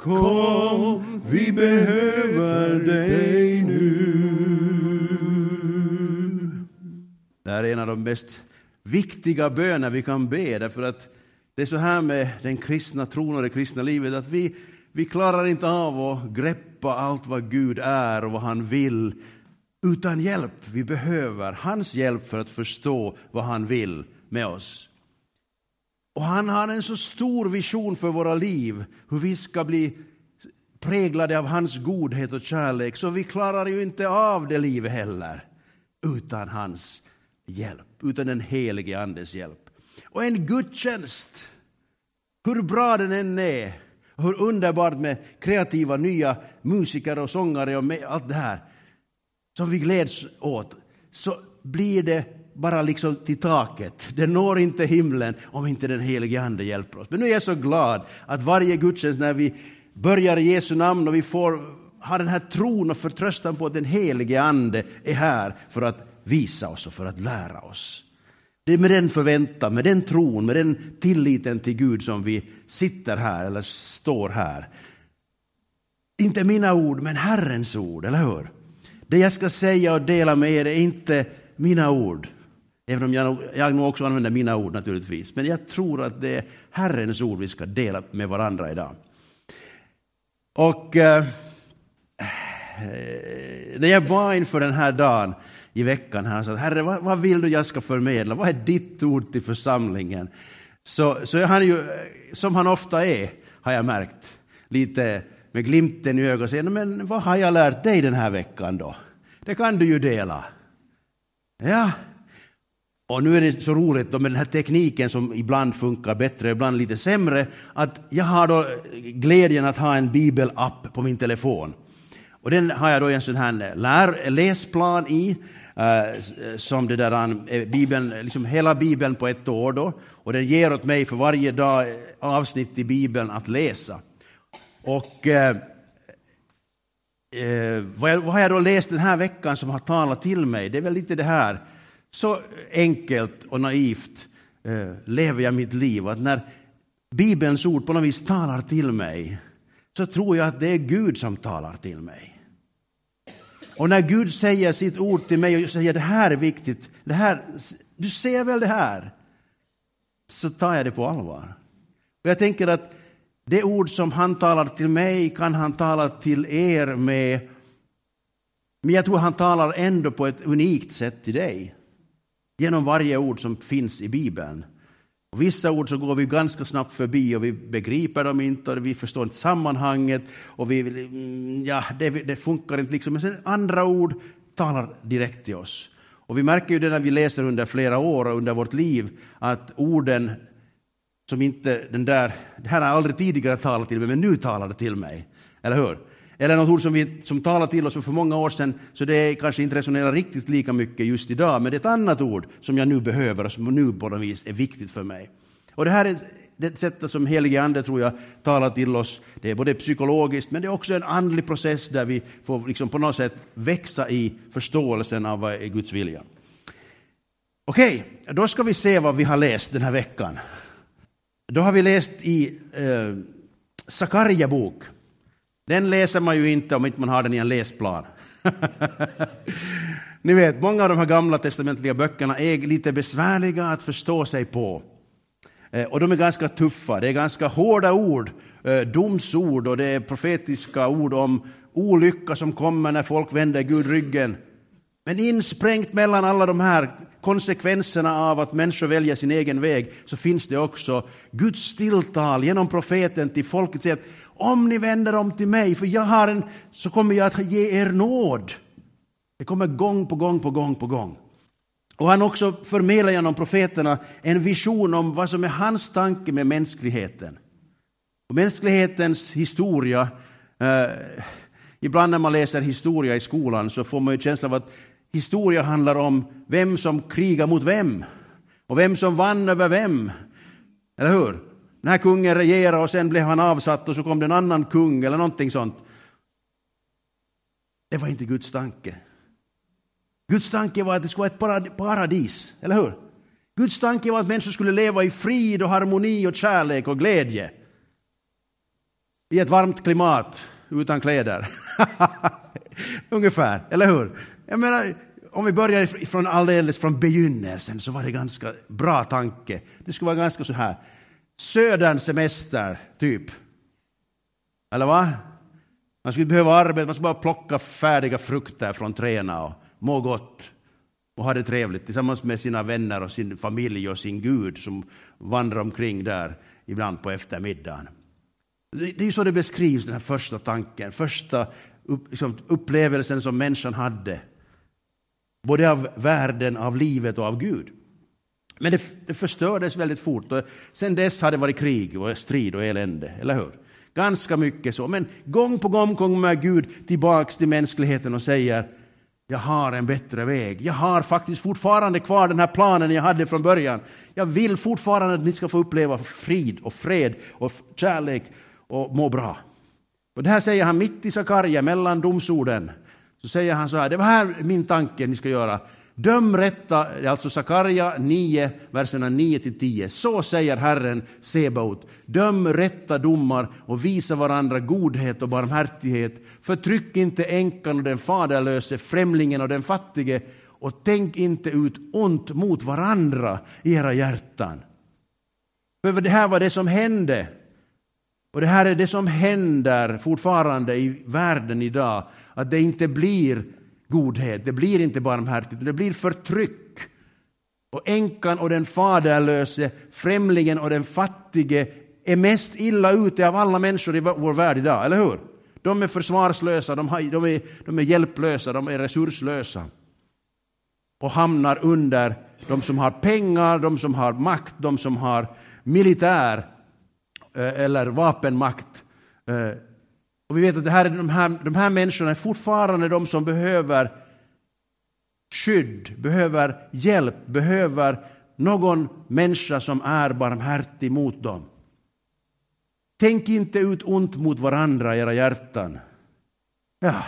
Kom, vi behöver dig nu. Det här är en av de mest viktiga böner vi kan be, därför att det är så här med den kristna tron och det kristna livet, att vi klarar inte av att greppa allt vad Gud är och vad han vill utan hjälp. Vi behöver hans hjälp för att förstå vad han vill med oss. Och han har en så stor vision för våra liv, hur vi ska bli präglade av hans godhet och kärlek, så vi klarar ju inte av det livet heller utan hans hjälp, utan den helige andes hjälp. Och en gudstjänst, hur bra den än är, hur underbart med kreativa nya musiker och sångare och med allt det här som vi gläds åt, så blir det bara liksom till taket. Det når inte himlen om inte den helige ande hjälper oss. Men nu är jag så glad att varje gudstjänst, när vi börjar i Jesu namn och vi får ha den här tron och förtröstan på att den helige ande är här för att visa oss och för att lära oss. Det är med den förväntan, med den tron, med den tilliten till Gud som vi sitter här eller står här. Inte mina ord, men Herrens ord, eller hur? Det jag ska säga och dela med er är inte mina ord. Även om jag nog också använder mina ord naturligtvis. Men jag tror att det är Herrens ord vi ska dela med varandra idag. Och när jag var inför den här dagen i veckan här, så att Herre, vad vill du jag ska förmedla? Vad är ditt ord till församlingen? Så är han ju, som han ofta är, har jag märkt, lite med glimten i ögat, säger, men vad har jag lärt dig den här veckan då? Det kan du ju dela. Ja. Och nu är det så roligt då med den här tekniken som ibland funkar bättre, ibland lite sämre, att jag har då glädjen att ha en bibelapp på min telefon. Och den har jag då en sån här läsplan i, som det där Bibeln, liksom hela Bibeln på ett år då. Och den ger åt mig för varje dag avsnitt i Bibeln att läsa. Och vad har jag då läst den här veckan som har talat till mig? Det är väl lite det här. Så enkelt och naivt lever jag mitt liv, att när Bibelns ord på något vis talar till mig, så tror jag att det är Gud som talar till mig. Och när Gud säger sitt ord till mig och säger det här är viktigt, det här, du ser väl det här, så tar jag det på allvar. Och jag tänker att det ord som han talar till mig kan han tala till er med, men jag tror han talar ändå på ett unikt sätt till dig. Genom varje ord som finns i Bibeln. Och vissa ord så går vi ganska snabbt förbi och vi begriper dem inte och vi förstår inte sammanhanget och det funkar inte liksom. Men sen andra ord talar direkt till oss. Och vi märker ju det när vi läser under flera år och under vårt liv, att orden som inte det här har aldrig tidigare talat till mig, men nu talar det till mig. Eller hur? Eller något ord som talar till oss för många år sedan, så det kanske inte resonerar riktigt lika mycket just idag, men det är ett annat ord som jag nu behöver och som nu på något vis är viktigt för mig. Och det här är det sättet som helige ande, tror jag, talar till oss. Det är både psykologiskt, men det är också en andlig process där vi får liksom på något sätt växa i förståelsen av vad är Guds vilja. Okej, då ska vi se vad vi har läst den här veckan. Då har vi läst i Sakarja bok. Den läser man ju inte om inte man har den i en läsplan. Ni vet, många av de här gamla testamentliga böckerna är lite besvärliga att förstå sig på. Och de är ganska tuffa. Det är ganska hårda ord, domsord, och det är profetiska ord om olycka som kommer när folk vänder Gud ryggen. Men insprängt mellan alla de här konsekvenserna av att människor väljer sin egen väg, så finns det också Guds stilltal genom profeten till folket, säger att om ni vänder om till mig, för jag har så kommer jag att ge er nåd. Det kommer gång på gång på gång på gång. Och han också förmedlar genom profeterna en vision om vad som är hans tanke med mänskligheten. Och mänsklighetens historia, ibland när man läser historia i skolan så får man ju känsla av att historia handlar om vem som krigar mot vem. Och vem som vann över vem. Eller hur? Den här kungen regerade och sen blev han avsatt och så kom det en annan kung eller någonting sånt. Det var inte Guds tanke. Guds tanke var att det skulle vara ett paradis, eller hur? Guds tanke var att människor skulle leva i frid och harmoni och kärlek och glädje. i ett varmt klimat utan kläder. Ungefär, eller hur? Jag menar, om vi börjar alldeles från begynnelsen så var det ganska bra tanke. Det skulle vara ganska så här. Söderns semester, typ. Eller vad? Man skulle behöva arbeta, man skulle bara plocka färdiga frukter från träna och må gott. Och ha det trevligt tillsammans med sina vänner och sin familj och sin Gud som vandrar omkring där ibland på eftermiddagen. Det är ju så det beskrivs, den här första tanken, första upplevelsen som människan hade. Både av världen, av livet och av Gud. Men det förstördes väldigt fort. Och sen dess har det varit krig och strid och elände, eller hur? Ganska mycket så. Men gång på gång kommer Gud tillbaks till mänskligheten och säger: jag har en bättre väg. Jag har faktiskt fortfarande kvar den här planen jag hade från början. Jag vill fortfarande att ni ska få uppleva frid och fred och kärlek och må bra. Och det här säger han mitt i Sakarja, mellan domsorden. Så säger han så här: det var här min tanke ni ska göra. Döm rätta, alltså Sakarja 9, verserna 9-10. Så säger Herren Sebaot: döm rätta domar och visa varandra godhet och barmhärtighet. Förtryck inte änkan och den faderlöse, främlingen och den fattige, och tänk inte ut ont mot varandra i era hjärtan. För det här var det som hände. Och det här är det som händer fortfarande i världen idag. Att det inte blir godhet, det blir inte barmhärtigt, det blir förtryck. Och änkan och den faderlöse, främlingen och den fattige är mest illa ute av alla människor i vår värld idag, eller hur? De är försvarslösa, de är hjälplösa, de är resurslösa. Och hamnar under de som har pengar, de som har makt, de som har militär eller vapenmakt. Och vi vet att det här, de här människorna är fortfarande de som behöver skydd, behöver hjälp, behöver någon människa som är barmhärtig mot dem. Tänk inte ut ont mot varandra i era hjärtan. Ja,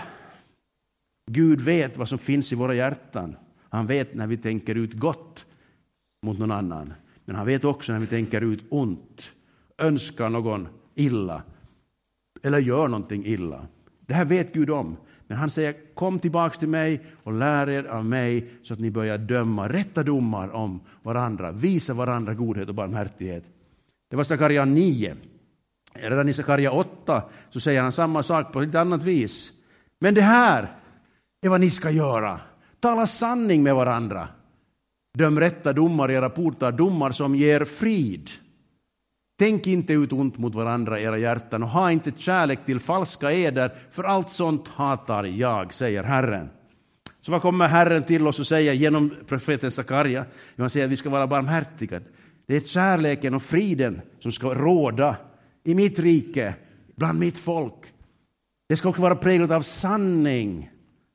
Gud vet vad som finns i våra hjärtan. Han vet när vi tänker ut gott mot någon annan. Men han vet också när vi tänker ut ont, önskar någon illa eller gör någonting illa. Det här vet Gud om. Men han säger: kom tillbaks till mig och lär er av mig så att ni börjar döma rätta domar om varandra. Visa varandra godhet och barmhärtighet. Det var Sakarja 9. Redan i Sakarja 8 så säger han samma sak på ett annat vis. Men det här är vad ni ska göra. Tala sanning med varandra. Döm rätta domar i era portar, domar som ger frid. Tänk inte ut ont mot varandra i era hjärtan och ha inte kärlek till falska eder, för allt sånt hatar jag, säger Herren. Så vad kommer Herren till oss och säger genom profeten Sakarja? Han säger att vi ska vara barmhärtiga. Det är kärleken och friden som ska råda i mitt rike, bland mitt folk. Det ska också vara präglat av sanning,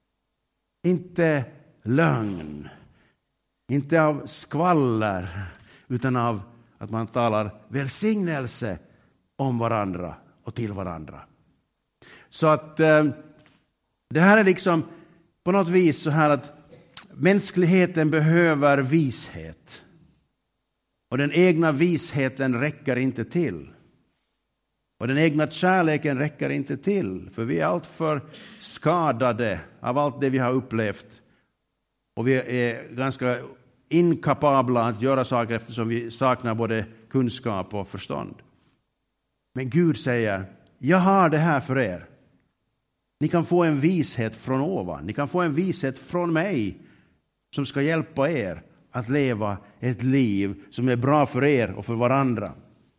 inte lögn, inte av skvaller, utan av att man talar välsignelse om varandra och till varandra. Så att det här är liksom på något vis så här att mänskligheten behöver vishet. Och den egna visheten räcker inte till. Och den egna kärleken räcker inte till. För vi är allt för skadade av allt det vi har upplevt. Och vi är ganska inkapabla att göra saker eftersom vi saknar både kunskap och förstånd. Men Gud säger: jag har det här för er. Ni kan få en vishet från ovan. Ni kan få en vishet från mig som ska hjälpa er att leva ett liv som är bra för er och för varandra.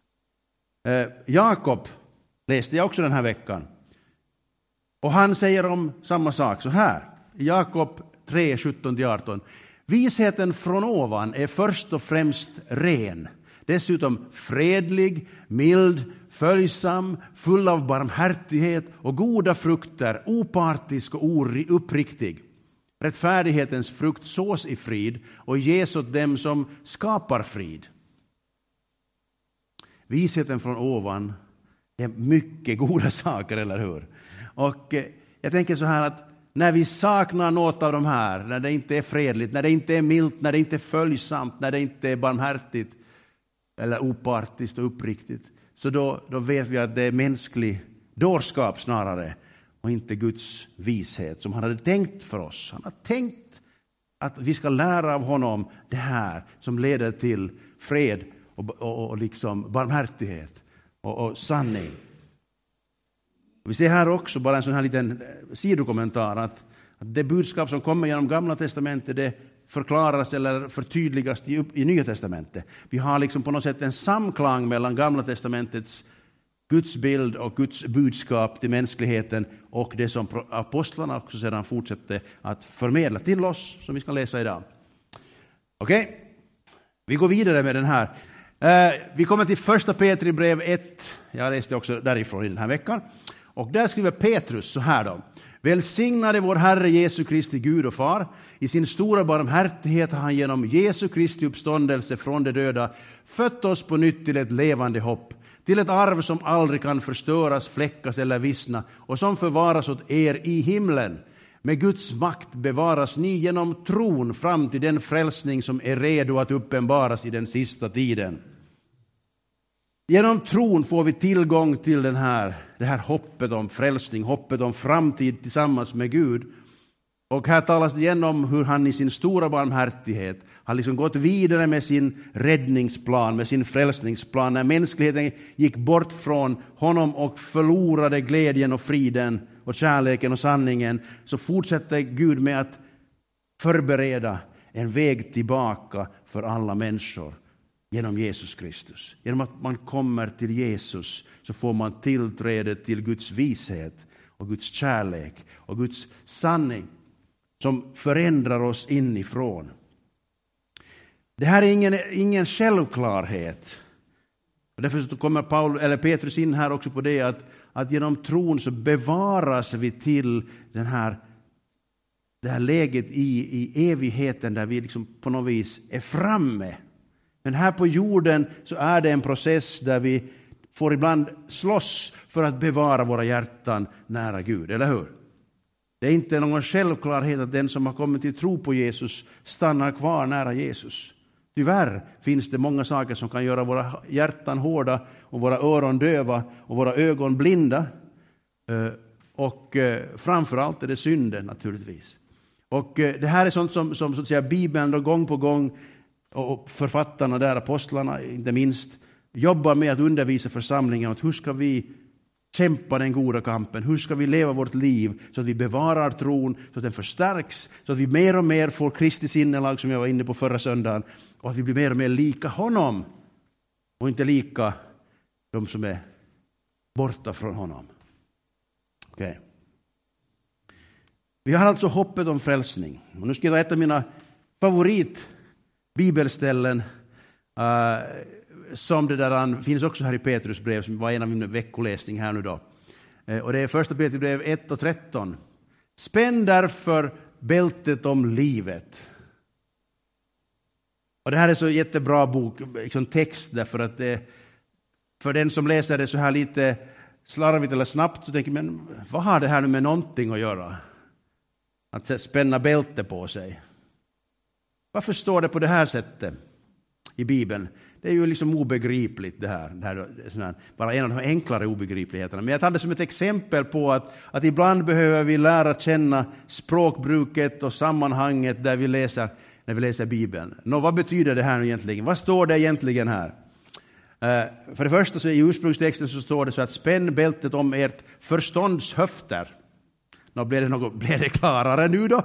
Jakob läste jag också den här veckan. Och han säger om samma sak så här. Jakob 3, 17-18. Visheten från ovan är först och främst ren. Dessutom fredlig, mild, följsam, full av barmhärtighet och goda frukter, opartisk och uppriktig. Rättfärdighetens frukt sås i frid och ges åt dem som skapar frid. Visheten från ovan är mycket goda saker, eller hur? Och jag tänker så här att när vi saknar något av de här, när det inte är fredligt, när det inte är milt, när det inte är följsamt, när det inte är barmhärtigt eller opartiskt och uppriktigt, så då vet vi att det är mänsklig dårskap snarare, och inte Guds vishet som han hade tänkt för oss. Han har tänkt att vi ska lära av honom det här som leder till fred och liksom barmhärtighet och sanning. Vi ser här också bara en sån här liten sidokommentar att det budskap som kommer genom Gamla testamentet, det förklaras eller förtydligas i Nya testamentet. Vi har liksom på något sätt en samklang mellan Gamla testamentets Guds bild och Guds budskap till mänskligheten och det som apostlarna också sedan fortsätter att förmedla till oss, som vi ska läsa idag. Okej, vi går vidare med den här. Vi kommer till första Petri brev 1. Jag läste också därifrån i den här veckan. Och där skriver Petrus så här då. Välsignade vår Herre Jesu Kristi Gud och Far. I sin stora barmhärtighet har han genom Jesu Kristi uppståndelse från de döda fött oss på nytt till ett levande hopp. Till ett arv som aldrig kan förstöras, fläckas eller vissna och som förvaras åt er i himlen. Med Guds makt bevaras ni genom tron fram till den frälsning som är redo att uppenbaras i den sista tiden. Genom tron får vi tillgång till det här hoppet om frälsning, hoppet om framtid tillsammans med Gud. Och här talas det igen om hur han i sin stora barmhärtighet har liksom gått vidare med sin räddningsplan, med sin frälsningsplan. När mänskligheten gick bort från honom och förlorade glädjen och friden och kärleken och sanningen, så fortsätter Gud med att förbereda en väg tillbaka för alla människor genom Jesus Kristus. Genom att man kommer till Jesus så får man tillträde till Guds vishet och Guds kärlek och Guds sanning som förändrar oss inifrån. Det här är ingen självklarhet. Därför så kommer Petrus in här också på det att genom tron så bevaras vi till det här läget i evigheten där vi liksom på något vis är framme. Men här på jorden så är det en process där vi får ibland slåss för att bevara våra hjärtan nära Gud, eller hur? Det är inte någon självklarhet att den som har kommit till tro på Jesus stannar kvar nära Jesus. Tyvärr finns det många saker som kan göra våra hjärtan hårda och våra öron döva och våra ögon blinda. Och framförallt är det synden naturligtvis. Och det här är sånt som så att säga, Bibeln då gång på gång och författarna där, apostlarna inte minst, jobbar med att undervisa församlingen att hur ska vi kämpa den goda kampen, hur ska vi leva vårt liv så att vi bevarar tron, så att den förstärks, så att vi mer och mer får Kristi sinnelag som jag var inne på förra söndagen och att vi blir mer och mer lika honom och inte lika de som är borta från honom. Okej. Vi har alltså hoppet om frälsning. Och nu ska jag ta ett av mina bibelställen som det där finns också här i Petrus brev som var en av mina veckoläsning här nu då. Och det är första Petrus brev 1:13. Spänn därför bältet om livet. Och det här är så jättebra bok, liksom text, därför att det, för den som läser det så här lite slarvigt eller snabbt så tänker man, vad har det här nu med någonting att göra? Att spänna bälte på sig. Varför står det på det här sättet i Bibeln? Det är ju liksom obegripligt det här bara en av de enklare obegripligheterna. Men jag tar det som ett exempel på att ibland behöver vi lära känna språkbruket och sammanhanget när vi läser Bibeln. Vad betyder det här nu egentligen? Vad står det egentligen här? För det första så i ursprungstexten så står det så att spänn bältet om ert förstånds höfter. Blir det klarare nu då?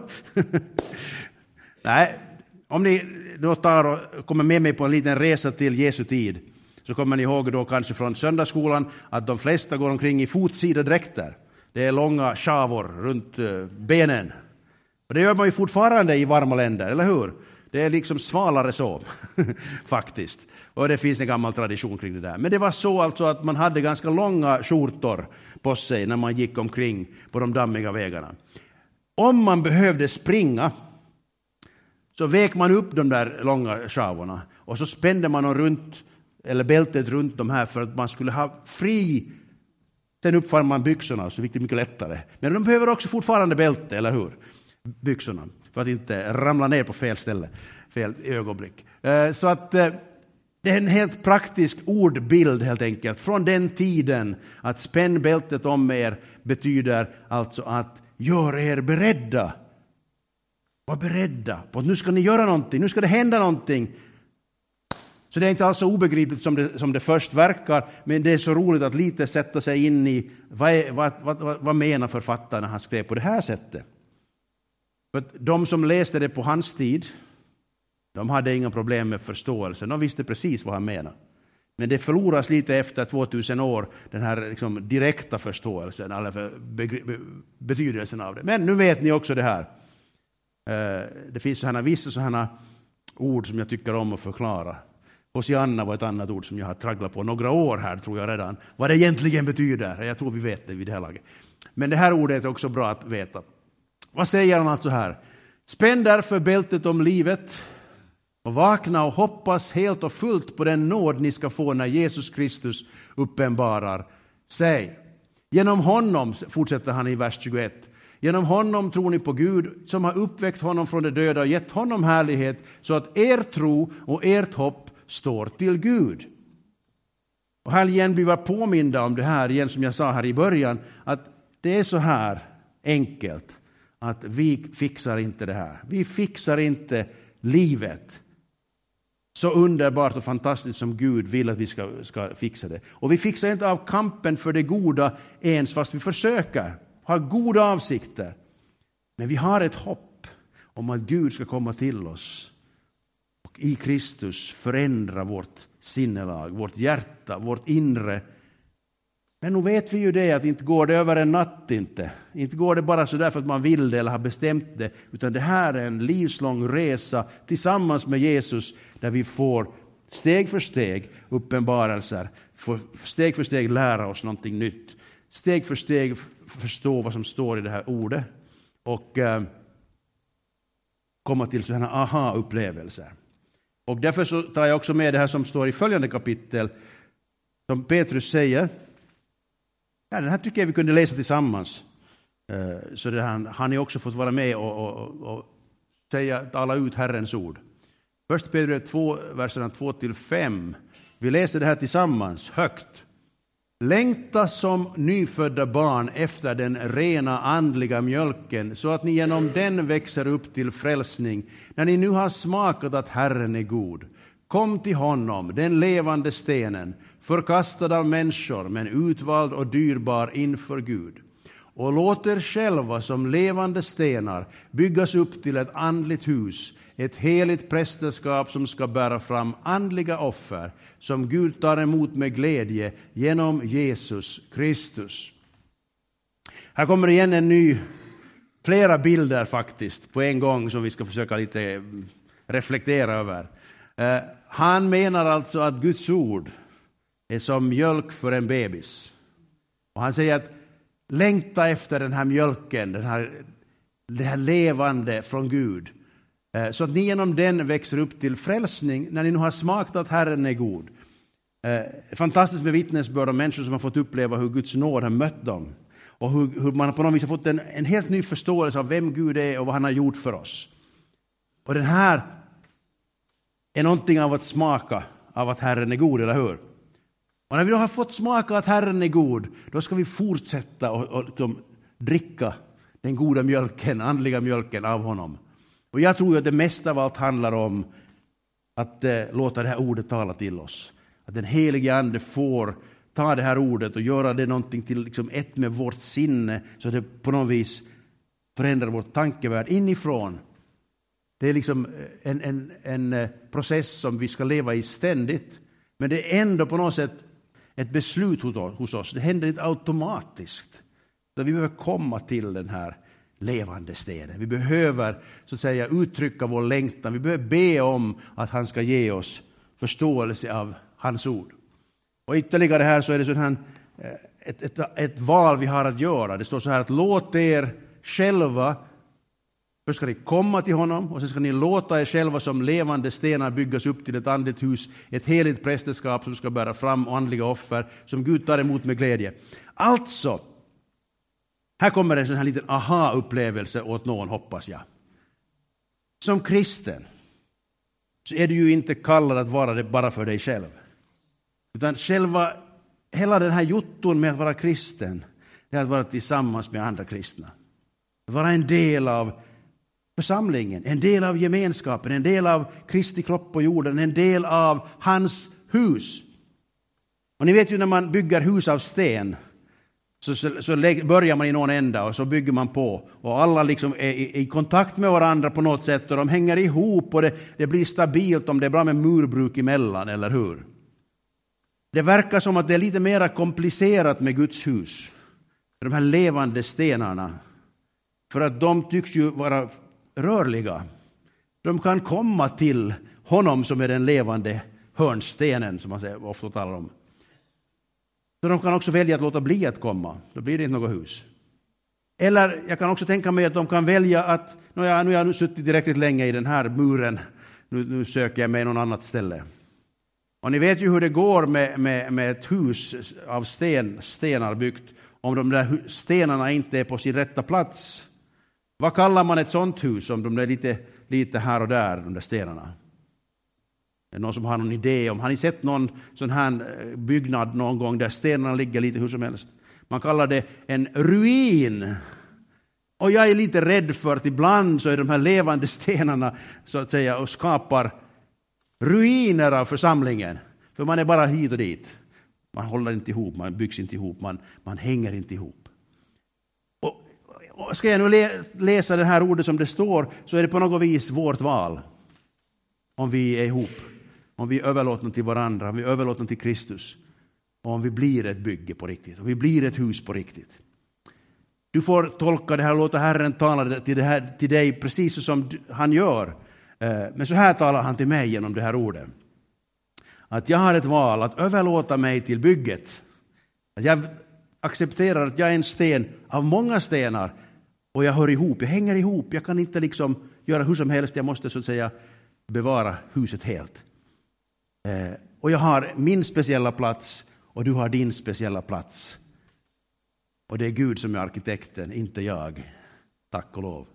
Nej, om ni då kommer med mig på en liten resa till Jesu tid så kommer ni ihåg då kanske från söndagsskolan att de flesta går omkring i fotsidedräkter. Det är långa shavor runt benen. Och det gör man ju fortfarande i varma länder, eller hur? Det är liksom svalare så, faktiskt. Och det finns en gammal tradition kring det där. Men det var så alltså att man hade ganska långa skjortor på sig när man gick omkring på de dammiga vägarna. Om man behövde springa så vek man upp de där långa sjavorna och så spände man runt, eller bältet runt de här för att man skulle ha fri. Sen uppför man byxorna så det mycket lättare. Men de behöver också fortfarande bälte, eller hur? Byxorna, för att inte ramla ner på fel ställe, fel ögonblick. Så att Det är en helt praktisk ordbild helt enkelt från den tiden att spänn bältet om er betyder alltså att gör er beredda. Var beredda på att nu ska ni göra någonting, nu ska det hända någonting. Så det är inte alls så obegripligt som det först verkar, men det är så roligt att lite sätta sig in i vad menar författaren när han skrev på det här sättet. För de som läste det på hans tid, de hade inga problem med förståelsen. De visste precis vad han menade. Men det förloras lite efter 2000 år, den här liksom direkta förståelsen, eller betydelsen av det. Men nu vet ni också det här. Det finns vissa sådana ord som jag tycker om att förklara. Hosianna var ett annat ord som jag har tragglat på några år här, tror jag redan. Vad det egentligen betyder. Jag tror vi vet det vid det här laget. Men det här ordet är också bra att veta. Vad säger han alltså här? Spänn därför bältet om livet och vakna och hoppas helt och fullt på den nåd ni ska få när Jesus Kristus uppenbarar sig. Genom honom, fortsätter han i vers 21, genom honom tror ni på Gud som har uppväckt honom från de döda och gett honom härlighet så att er tro och ert hopp står till Gud. Och här igen blir vi påminda om det här igen som jag sa här i början, att det är så här enkelt att vi fixar inte det här. Vi fixar inte livet så underbart och fantastiskt som Gud vill att vi ska fixa det. Och vi fixar inte av kampen för det goda ens fast vi försöker ha goda avsikter. Men vi har ett hopp om att Gud ska komma till oss och i Kristus förändra vårt sinnelag, vårt hjärta, vårt inre. Men nu vet vi ju det att inte går det över en natt inte. Inte går det bara så därför att man vill det eller har bestämt det. Utan det här är en livslång resa tillsammans med Jesus där vi får steg för steg uppenbarelser. Får steg för steg lära oss någonting nytt. Steg för steg förstå vad som står i det här ordet. Och komma till sådana aha-upplevelser. Och därför så tar jag också med det här som står i följande kapitel. Som Petrus säger. Ja, den här tycker jag vi kunde läsa tillsammans. Så det här, han har också fått vara med och tala ut Herrens ord. Först Petrus 2, verserna 2-5. Vi läser det här tillsammans, högt. Längta som nyfödda barn efter den rena andliga mjölken så att ni genom den växer upp till frälsning. När ni nu har smakat att Herren är god. Kom till honom, den levande stenen, förkastad av människor men utvald och dyrbar inför Gud. Och låt er själva som levande stenar byggas upp till ett andligt hus, ett heligt prästerskap som ska bära fram andliga offer som Gud tar emot med glädje genom Jesus Kristus. Här kommer igen flera bilder faktiskt på en gång som vi ska försöka lite reflektera över. Han menar alltså att Guds ord är som mjölk för en bebis. Och han säger att längta efter den här mjölken, det här levande från Gud. Så att ni genom den växer upp till frälsning när ni nu har smakat att Herren är god. Fantastiskt med vittnesbörd om människor som har fått uppleva hur Guds nåd har mött dem. Och hur man på något vis har fått en helt ny förståelse av vem Gud är och vad han har gjort för oss. Och den här är någonting av att smaka av att Herren är god, eller hur? Och när vi då har fått smaka att Herren är god, då ska vi fortsätta och dricka den goda mjölken, andliga mjölken av honom. Och jag tror att det mesta av allt handlar om att låta det här ordet tala till oss. Att den helige ande får ta det här ordet och göra det någonting till liksom ett med vårt sinne så att det på något vis förändrar vårt tankevärld inifrån. Det är liksom en process som vi ska leva i ständigt. Men det är ändå på något sätt ett beslut hos oss. Det händer inte automatiskt. Så vi behöver komma till den här levande stenen. Vi behöver så att säga uttrycka vår längtan. Vi behöver be om att han ska ge oss förståelse av hans ord. Och ytterligare här så är det så här ett val vi har att göra. Det står så här att låt er själva, först ska ni komma till honom och sen ska ni låta er själva som levande stenar byggas upp till ett andligt hus, ett heligt prästerskap som ska bära fram andliga offer som Gud tar emot med glädje. Alltså, här kommer en sån här liten aha-upplevelse åt någon, hoppas jag. Som kristen, så är du ju inte kallad att vara det bara för dig själv. Utan hela den här jotton med att vara kristen, det är att vara tillsammans med andra kristna. Att vara en del av församlingen, en del av gemenskapen, en del av Kristi kropp på jorden, en del av hans hus. Och ni vet ju när man bygger hus av sten, så börjar man i någon ända och så bygger man på. Och alla liksom är i kontakt med varandra på något sätt och de hänger ihop och det blir stabilt om det är bra med murbruk emellan, eller hur? Det verkar som att det är lite mer komplicerat med Guds hus. De här levande stenarna. För att de tycks ju vara rörliga. De kan komma till honom som är den levande hörnstenen, som man ofta talar om. Så de kan också välja att låta bli att komma. Då blir det inte något hus. Eller jag kan också tänka mig att de kan välja att nu har jag suttit tillräckligt länge i den här muren. Nu söker jag mig någon annat ställe. Och ni vet ju hur det går med ett hus av stenar byggt. Om de där stenarna inte är på sin rätta plats. Vad kallar man ett sånt hus om de är lite här och där, de där stenarna? Är det någon som har någon idé om? Har ni sett någon sån här byggnad någon gång där stenarna ligger lite hur som helst? Man kallar det en ruin. Och jag är lite rädd för att ibland så är de här levande stenarna så att säga och skapar ruiner av församlingen. För man är bara hit och dit. Man håller inte ihop, man byggs inte ihop, man hänger inte ihop. Och ska jag nu läsa det här ordet som det står, så är det på något vis vårt val. Om vi är ihop, om vi överlåter till varandra, om vi överlåter till Kristus. Och om vi blir ett bygge på riktigt, om vi blir ett hus på riktigt. Du får tolka det här och låta Herren tala till dig precis som han gör. Men så här talar han till mig genom det här ordet. Att jag har ett val att överlåta mig till bygget. Att jag accepterar att jag är en sten av många stenar. Och jag hör ihop, jag hänger ihop. Jag kan inte liksom göra hur som helst. Jag måste så att säga bevara huset helt. Och jag har min speciella plats och du har din speciella plats. Och det är Gud som är arkitekten, inte jag. Tack och lov.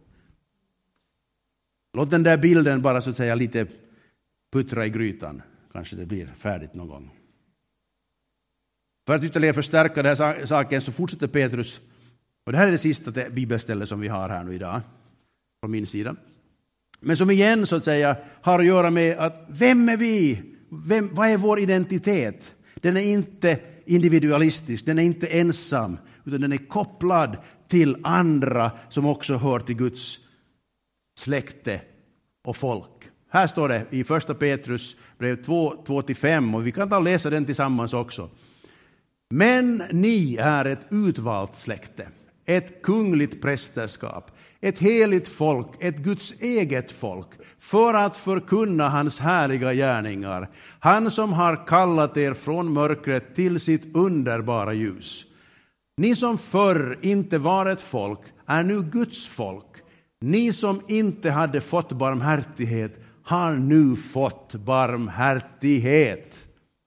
Låt den där bilden bara så att säga lite puttra i grytan. Kanske det blir färdigt någon gång. För att ytterligare förstärka den här saken så fortsätter Petrus. Och det här är det sista bibelstället som vi har här nu idag. Från min sida. Men som igen så att säga har att göra med att vem är vi? Vad är vår identitet? Den är inte individualistisk, den är inte ensam. Utan den är kopplad till andra som också hör till Guds släkte och folk. Här står det i första Petrus brev 2:5 och vi kan ta och läsa den tillsammans också. Men ni är ett utvalt släkte, ett kungligt prästerskap, ett heligt folk, ett Guds eget folk, för att förkunna hans härliga gärningar. Han som har kallat er från mörkret till sitt underbara ljus. Ni som förr inte var ett folk är nu Guds folk. Ni som inte hade fått barmhärtighet har nu fått barmhärtighet.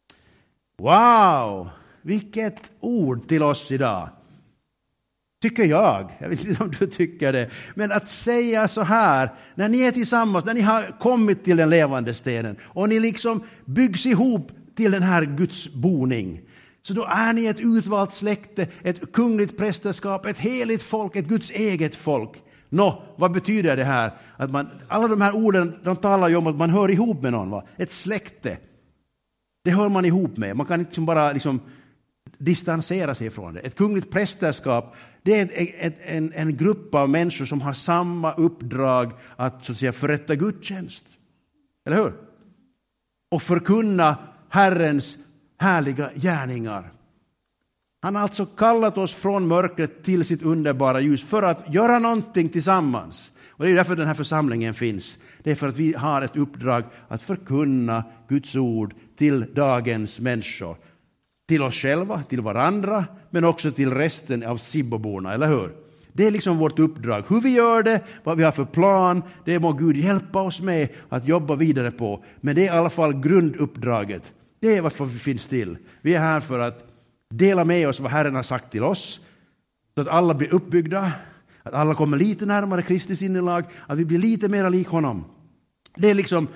Wow! Vilket ord till oss idag. Tycker jag. Jag vet inte om du tycker det. Men att säga så här, när ni är tillsammans, när ni har kommit till den levande stenen och ni liksom byggs ihop till den här Guds boning. Så då är ni ett utvalt släkte, ett kungligt prästerskap, ett heligt folk, ett Guds eget folk. Vad betyder det här? Att alla de här orden, de talar ju om att man hör ihop med någon. Va? Ett släkte, det hör man ihop med. Man kan inte bara distansera sig från det. Ett kungligt prästerskap, det är en grupp av människor som har samma uppdrag att så att säga förrätta gudstjänst. Eller hur? Och förkunna Herrens härliga gärningar. Han har alltså kallat oss från mörkret till sitt underbara ljus för att göra någonting tillsammans. Och det är därför den här församlingen finns. Det är för att vi har ett uppdrag att förkunna Guds ord till dagens människor. Till oss själva, till varandra, men också till resten av Sibboborna, eller hur? Det är liksom vårt uppdrag. Hur vi gör det, vad vi har för plan, det må Gud hjälpa oss med att jobba vidare på. Men det är i alla fall grunduppdraget. Det är varför vi finns till. Vi är här för att dela med oss vad Herren har sagt till oss. Så att alla blir uppbyggda. Att alla kommer lite närmare Kristi sinnelag. Att vi blir lite mer lik honom. Det är liksom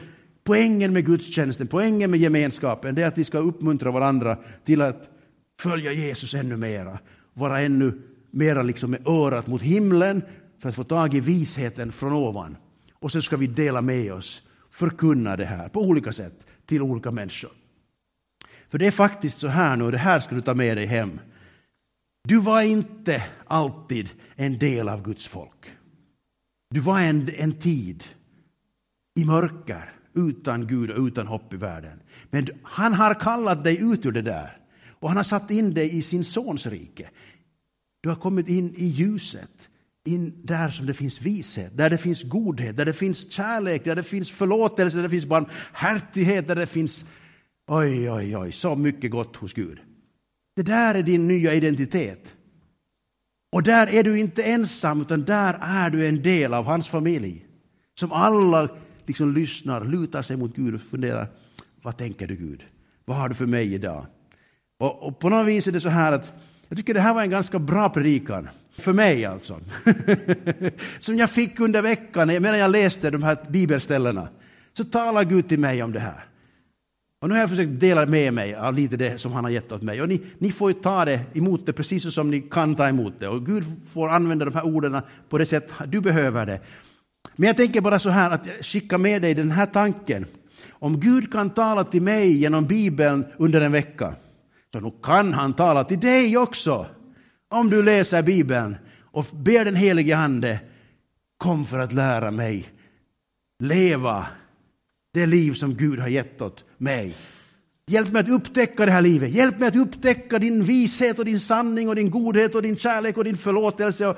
Poängen med gudstjänsten, poängen med gemenskapen, det är att vi ska uppmuntra varandra till att följa Jesus ännu mera. Vara ännu mera liksom med örat mot himlen för att få tag i visheten från ovan. Och så ska vi dela med oss, förkunna det här på olika sätt till olika människor. För det är faktiskt så här nu, och det här ska du ta med dig hem. Du var inte alltid en del av Guds folk. Du var en tid i mörker, utan Gud och utan hopp i världen. Men han har kallat dig ut ur det där. Och han har satt in dig i sin sons rike. Du har kommit in i ljuset. In där som det finns vishet, där det finns godhet, där det finns kärlek, där det finns förlåtelse, där det finns barmhärtighet, där det finns så mycket gott hos Gud. Det där är din nya identitet. Och där är du inte ensam, utan där är du en del av hans familj. Som alla liksom lyssnar, lutar sig mot Gud och funderar, vad tänker du Gud? Vad har du för mig idag? Och på något vis är det så här att jag tycker det här var en ganska bra predikan. För mig alltså. Som jag fick under veckan medan jag läste de här bibelställena. Så talar Gud till mig om det här. Och nu har jag försökt dela med mig av lite det som han har gett åt mig. Och ni får ju ta det emot det precis som ni kan ta emot det. Och Gud får använda de här orden på det sätt du behöver det. Men jag tänker bara så här att jag skickar med dig den här tanken. Om Gud kan tala till mig genom Bibeln under en vecka, så nu kan han tala till dig också. Om du läser Bibeln och ber den helige Ande, kom för att lära mig leva det liv som Gud har gett åt mig. Hjälp mig att upptäcka det här livet. Hjälp mig att upptäcka din vishet och din sanning och din godhet och din kärlek och din förlåtelse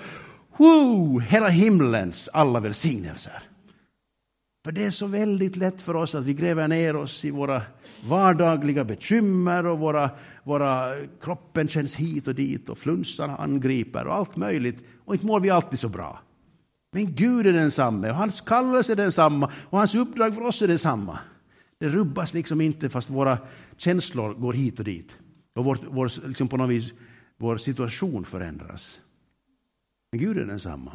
och hela himlens alla välsignelser. För det är så väldigt lätt för oss att vi gräver ner oss i våra vardagliga bekymmer och våra kroppen känns hit och dit och flunsarna angriper och allt möjligt. Och inte mår vi alltid så bra. Men Gud är densamma och hans kallelse är densamma och hans uppdrag för oss är densamma. Det rubbas liksom inte fast våra känslor går hit och dit. Och liksom på något vis, vår situation förändras. Men Gud är densamma.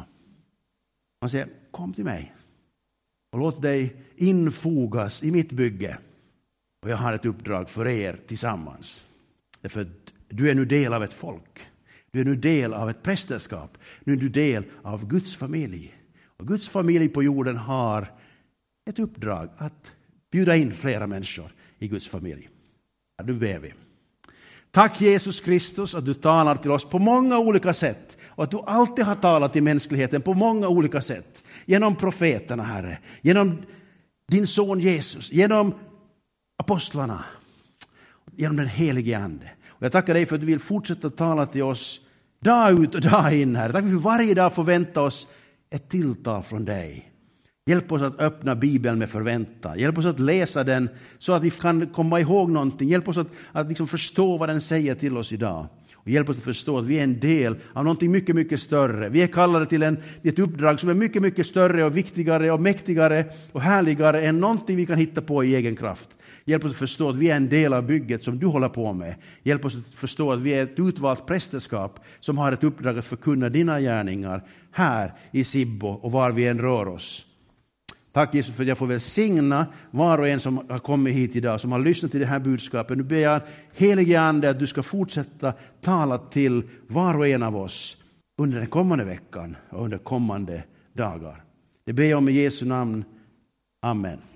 Han säger, kom till mig och låt dig infogas i mitt bygge. Och jag har ett uppdrag för er tillsammans. Därför att du är nu del av ett folk. Du är nu del av ett prästerskap. Nu är du del av Guds familj. Och Guds familj på jorden har ett uppdrag att bjuda in flera människor i Guds familj. Nu ber vi. Tack Jesus Kristus att du talar till oss på många olika sätt. Och att du alltid har talat till mänskligheten på många olika sätt. Genom profeterna, Herre. Genom din son Jesus. Genom apostlarna. Genom den helige Ande. Och jag tackar dig för att du vill fortsätta tala till oss dag ut och dag in, Herre. Tack för att vi varje dag får vänta oss ett tilltal från dig. Hjälp oss att öppna Bibeln med förväntan. Hjälp oss att läsa den så att vi kan komma ihåg någonting. Hjälp oss att liksom förstå vad den säger till oss idag. Och hjälp oss att förstå att vi är en del av någonting mycket, mycket större. Vi är kallade till ett uppdrag som är mycket, mycket större och viktigare och mäktigare och härligare än någonting vi kan hitta på i egen kraft. Hjälp oss att förstå att vi är en del av bygget som du håller på med. Hjälp oss att förstå att vi är ett utvalt prästerskap som har ett uppdrag att förkunna dina gärningar här i Sibbo och var vi än rör oss. Tack Jesus för att jag får välsigna var och en som har kommit hit idag, som har lyssnat till det här budskapet. Nu ber jag helige Ande att du ska fortsätta tala till var och en av oss under den kommande veckan och under kommande dagar. Det ber jag om i Jesu namn. Amen.